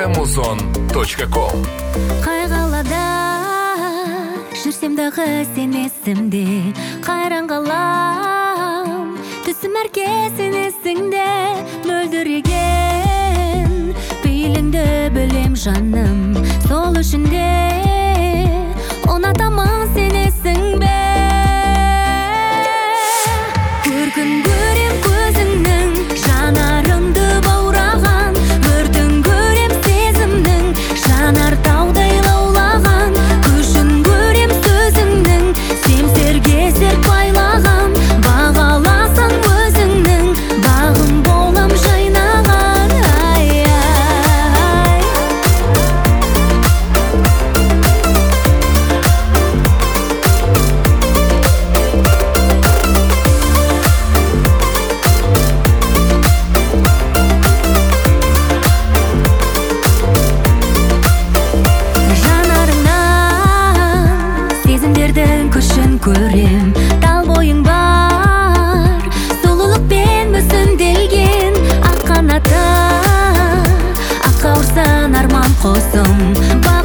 amazon.com. Қайғалада жүрсем дағы сен есімде, қайран қалам түсім әркесін есіңде. Мөлдіреген пейіліңді білем жаным, сол үшін де ұнатамын сен есің бе. Көркін көрем көзіңнің, жанарымды баураған, өртін көрем сезімнің, жанар таудай лаулаған. Күшін көрем сөзіңнің, семсерге серт байлаған. Бағаласаң өзіңнің, бағым болам жайнаған. Сезімдердің күшін көрем, тал бойың бар, сұлулықпен мүсінделген. Ақ қанаты, ақ қауырсын арман қосым.